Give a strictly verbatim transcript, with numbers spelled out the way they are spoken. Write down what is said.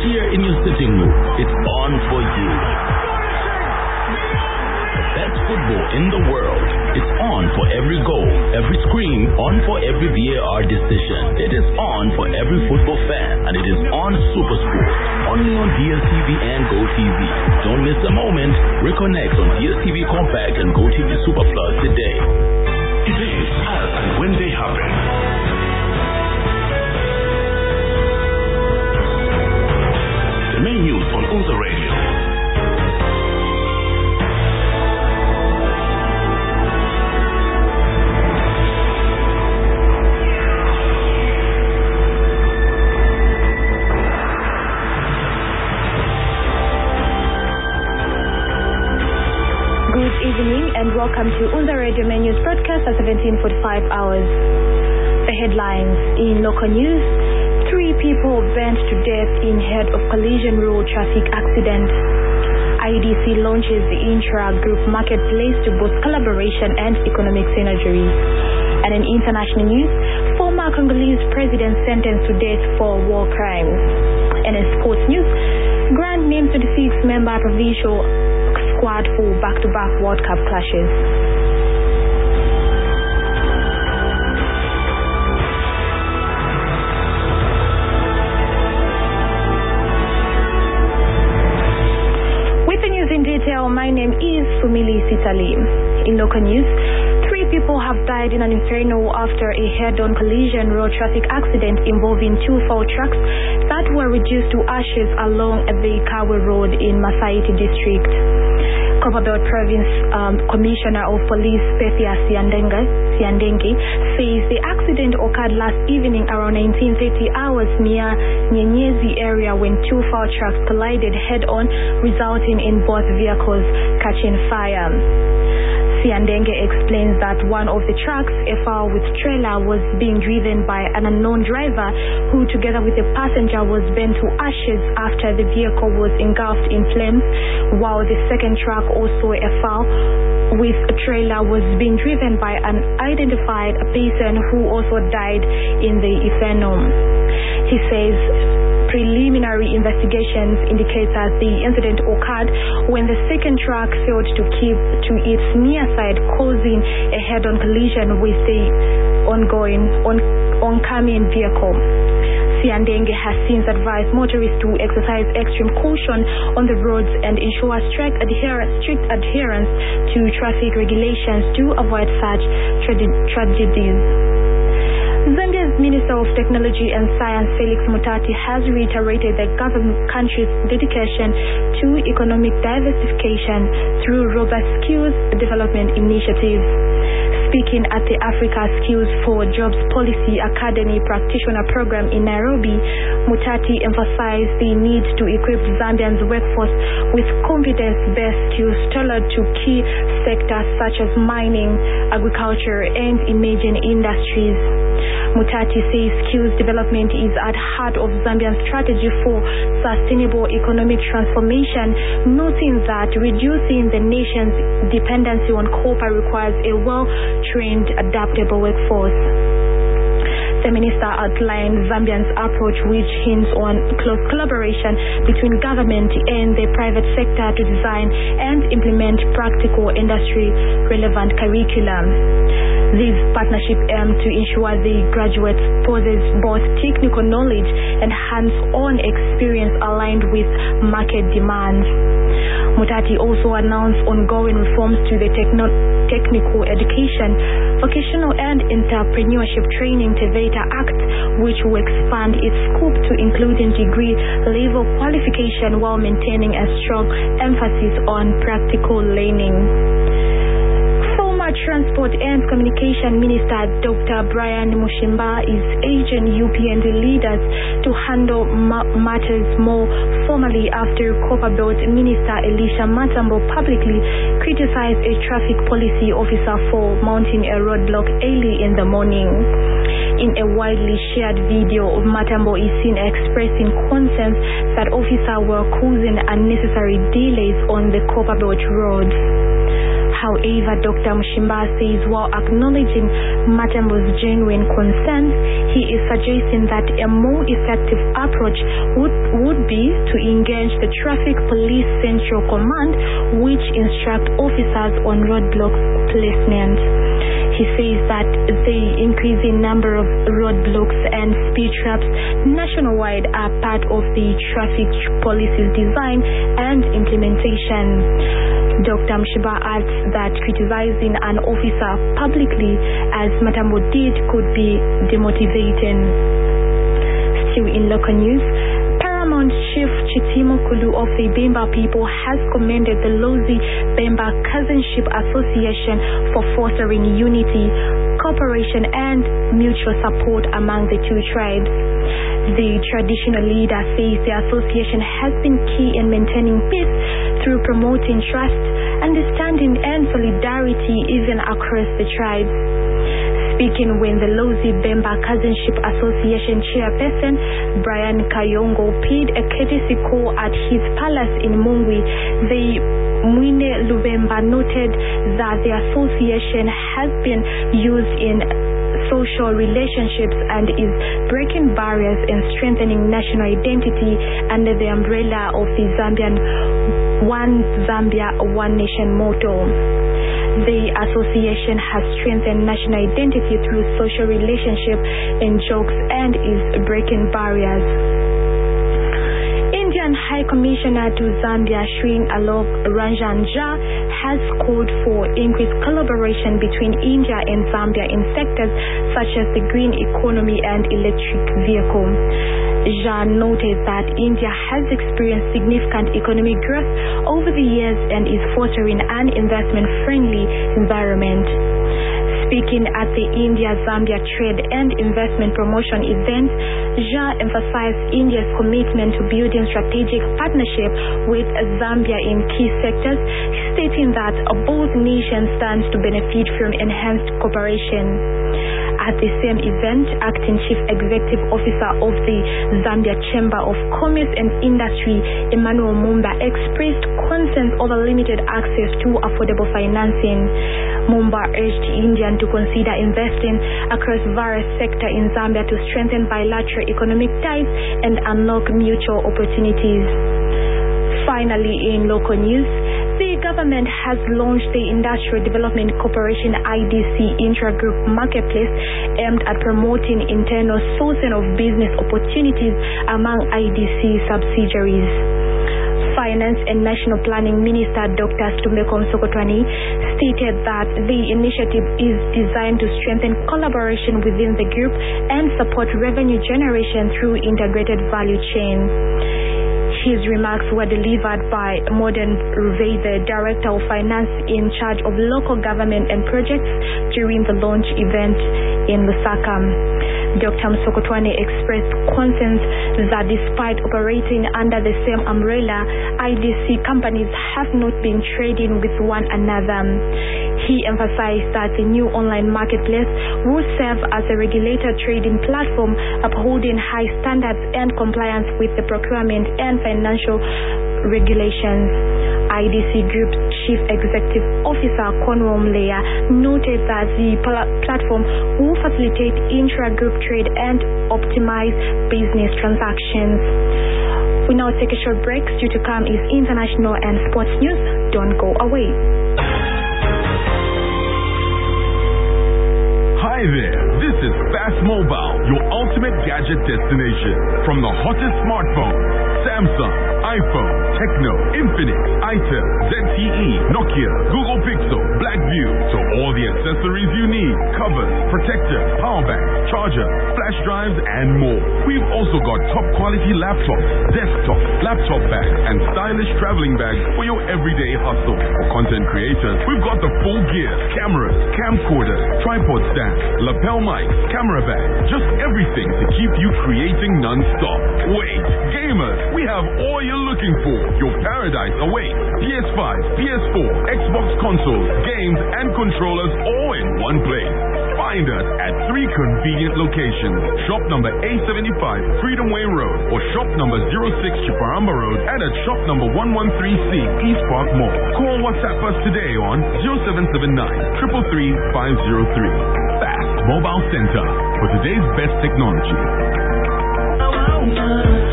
here in your sitting room. It's on for you. Best football in the world. It's on for every goal, every scream, on for every V A R decision. It is on for every football fan, and it is on SuperSport, only on D S T V and GoTV. Don't miss a moment. Reconnect on D S T V Compact and GoTV Super Plus today. It is as and when they happen. The main news on Unza Radio. And welcome to Unza Radio Main News broadcast at seventeen forty-five hours. The headlines in local news: three people burnt to death in head of collision road traffic accident. I E D C launches the intra-group marketplace to boost collaboration and economic synergy. And in international news, former Congolese president sentenced to death for war crimes. And in sports news, Grant named twenty-six member provincial squad for back-to-back World Cup clashes. With the news in detail, my name is Fumili Sitali. In local news, three people have died in an inferno after a head-on collision road traffic accident involving two foul trucks that were reduced to ashes along the Kawe Road in Masaiti district. Copperbelt Province um, Commissioner of Police Pethia Siandenge, Siandenge says the accident occurred last evening around nineteen thirty hours near Nyenyezi area when two foul trucks collided head-on, resulting in both vehicles catching fire. Siandenge explains that one of the trucks, a foul with trailer, was being driven by an unknown driver who, together with a passenger, was burnt to ashes after the vehicle was engulfed in flames, while the second truck, also a foul with a trailer, was being driven by an unidentified person who also died in the inferno. He says preliminary investigations indicate that the incident occurred when the second truck failed to keep to its near side, causing a head-on collision with the ongoing on, oncoming vehicle. Siandenge has since advised motorists to exercise extreme caution on the roads and ensure strict adherence, strict adherence to traffic regulations to avoid such tra- tragedies. Zambia's Minister of Technology and Science, Felix Mutati, has reiterated the government country's dedication to economic diversification through robust skills development initiatives. Speaking at the Africa Skills for Jobs Policy Academy Practitioner Program in Nairobi, Mutati emphasized the need to equip Zambians' workforce with competence-based skills tailored to key sectors such as mining, agriculture, and emerging industries. Mutati says skills development is at the heart of Zambia's strategy for sustainable economic transformation, noting that reducing the nation's dependency on copper requires a well-trained, adaptable workforce. The minister outlined Zambia's approach, which hints on close collaboration between government and the private sector to design and implement practical industry-relevant curriculum. This partnership aims to ensure the graduates possess both technical knowledge and hands-on experience aligned with market demands. Mutati also announced ongoing reforms to the techno- technical education, vocational and entrepreneurship training TVETA Act, which will expand its scope to including degree-level qualification while maintaining a strong emphasis on practical learning. Transport and Communication Minister Doctor Brian Mushimba is urging U P N D leaders to handle ma- matters more formally after Copperbelt Minister Elisha Matambo publicly criticized a traffic policy officer for mounting a roadblock early in the morning. In a widely shared video, Matambo is seen expressing concerns that officers were causing unnecessary delays on the Copperbelt road. However, Doctor Mushimba says while acknowledging Matambo's genuine concerns, he is suggesting that a more effective approach would, would would be to engage the Traffic Police Central Command, which instruct officers on roadblock placement. He says that the increasing number of roadblocks and speed traps nationwide are part of the traffic policy's design and implementation. Doctor Mshiba adds that criticizing an officer publicly, as Matambo did, could be demotivating. Still in local news, Paramount Chief Chitimo Kulu of the Bemba people has commended the Lozi Bemba Cousinship Association for fostering unity, cooperation and mutual support among the two tribes. The traditional leader says the association has been key in maintaining peace through promoting trust, understanding and solidarity even across the tribes. Speaking when the Lozi Bemba Cousinship Association chairperson Brian Kayongo paid a courtesy call at his palace in Mungwi, the Mwine Lubemba noted that the association has been used in social relationships and is breaking barriers and strengthening national identity under the umbrella of the Zambian One Zambia, One Nation motto. The association has strengthened national identity through social relationship and jokes and is breaking barriers. Indian High Commissioner to Zambia Srin Alok Ranjan Jha has called for increased collaboration between India and Zambia in sectors such as the green economy and electric vehicle. Jha noted that India has experienced significant economic growth over the years and is fostering an investment-friendly environment. Speaking at the India-Zambia Trade and Investment Promotion event, Jha emphasized India's commitment to building strategic partnership with Zambia in key sectors, stating that both nations stand to benefit from enhanced cooperation. At the same event, Acting Chief Executive Officer of the Zambia Chamber of Commerce and Industry, Emmanuel Mumba, expressed concerns over limited access to affordable financing. Mumba urged India to consider investing across various sectors in Zambia to strengthen bilateral economic ties and unlock mutual opportunities. Finally, in local news, the government has launched the Industrial Development Corporation I D C intra-group marketplace aimed at promoting internal sourcing of business opportunities among I D C subsidiaries. Finance and National Planning Minister Doctor Stumbeko Msokotwane stated that the initiative is designed to strengthen collaboration within the group and support revenue generation through integrated value chain. His remarks were delivered by Modern Ruvey, the Director of Finance in charge of local government and projects, during the launch event in Lusaka. Doctor Msokotwane expressed concerns that despite operating under the same umbrella, I D C companies have not been trading with one another. He emphasized that the new online marketplace will serve as a regulated trading platform, upholding high standards and compliance with the procurement and financial regulations. I D C Group Chief Executive Officer Cornwall Mleya noted that the pl- platform will facilitate intra-group trade and optimize business transactions. We now take a short break. Due to come is international and sports news. Don't go away. Hi there, this is Fast Mobile, your ultimate gadget destination. From the hottest smartphones, Samsung, iPhone, Tecno, Infinix, Itel, Z T E, Nokia, Google Pixel, Blackview, to all the accessories you need, covers, protectors, power banks, charger, flash drives, and more. We've also got top quality laptops, desktop, laptop bags, and stylish traveling bags for your everyday hustle. For content creators, we've got the full gear, cameras, camcorders, tripod stands, lapel mics, camera bags, just everything to keep you creating non-stop. Wait, gamers, we have all you're looking for. Your paradise awaits. P S five, P S four, Xbox consoles, games, and controllers all in one place. Find us at three convenient locations. Shop number A seventy-five, Freedom Way Road, or shop number zero six, Chiparamba Road, and at shop number one thirteen C, East Park Mall. Call WhatsApp us today on zero seven seven nine, three three three, five zero three. Fast Mobile Center for today's best technology.